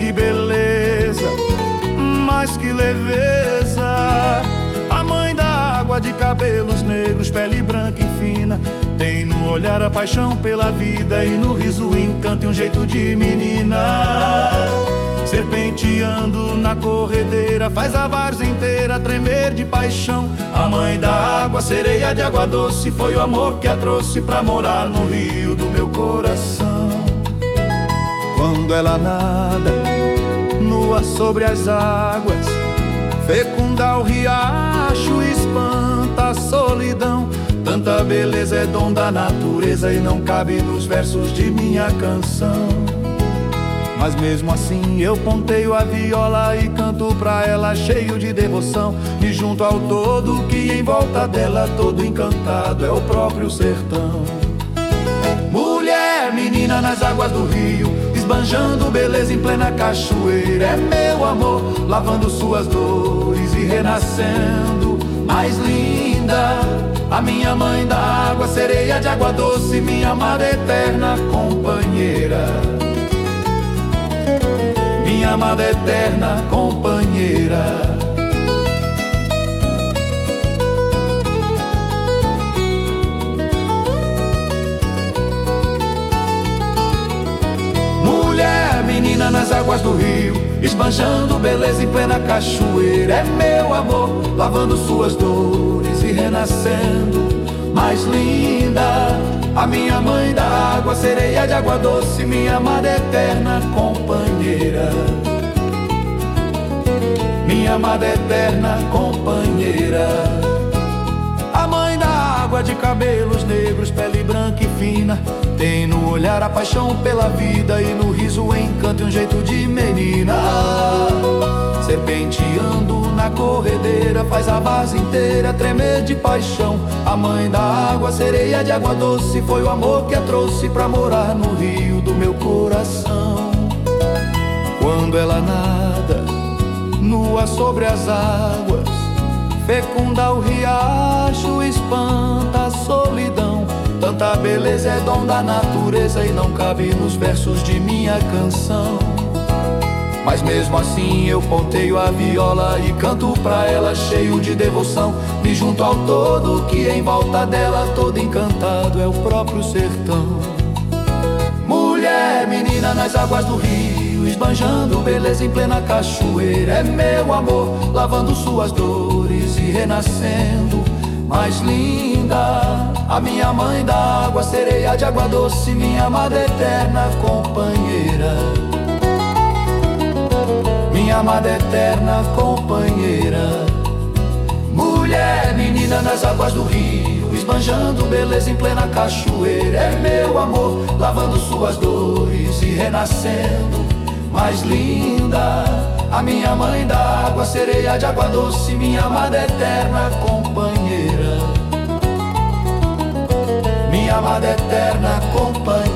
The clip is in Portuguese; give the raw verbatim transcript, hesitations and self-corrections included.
que beleza, mas que leveza. A mãe da água de cabelos negros, pele branca e fina, tem no olhar a paixão pela vida e no riso o encanto e um jeito de menina. Serpenteando na corredeira, faz a várzea inteira tremer de paixão. A mãe da água, sereia de água doce, foi o amor que a trouxe pra morar no rio do meu coração. Quando ela nada, nua sobre as águas, fecunda o riacho, espanta a solidão. Tanta beleza é dom da natureza e não cabe nos versos de minha canção. Mas mesmo assim eu ponteio a viola e canto pra ela cheio de devoção. Me junto ao todo que em volta dela, todo encantado, é o próprio sertão. Mulher, menina nas águas do rio, esbanjando beleza em plena cachoeira. É meu amor, lavando suas dores e renascendo mais linda. A minha mãe da água, sereia de água doce, minha amada eterna companheira. Minha amada eterna companheira. Mulher, menina nas águas do rio, esbanjando beleza em plena cachoeira. É meu amor, lavando suas dores e renascendo mais linda. A minha mãe da água, sereia de água doce, minha amada eterna companheira. Minha amada eterna companheira. A mãe da água de cabelos negros, pele branca e fina, tem no olhar a paixão pela vida e no riso o encanto e um jeito de menina. Serpenteando na corredeira, faz a várzea inteira tremer de paixão. A mãe da água, sereia de água doce, foi o amor que a trouxe pra morar no rio do meu coração. Quando ela nada, nua sobre as águas, fecunda o riacho, espanta a solidão. Tanta beleza é dom da natureza e não cabe nos versos de minha canção. Mas mesmo assim eu ponteio a viola e canto pra ela cheio de devoção. Me junto ao todo que em volta dela, todo encantado, é o próprio sertão. Mulher, menina nas águas do rio, esbanjando beleza em plena cachoeira. É meu amor, lavando suas dores e renascendo mais linda. A minha mãe da água, sereia de água doce, minha amada eterna companheira. Minha amada eterna companheira. Mulher, menina nas águas do rio, esbanjando beleza em plena cachoeira. É meu amor, lavando suas dores e renascendo mais linda. A minha mãe da água, sereia de água doce, minha amada eterna companheira. Minha amada eterna companheira.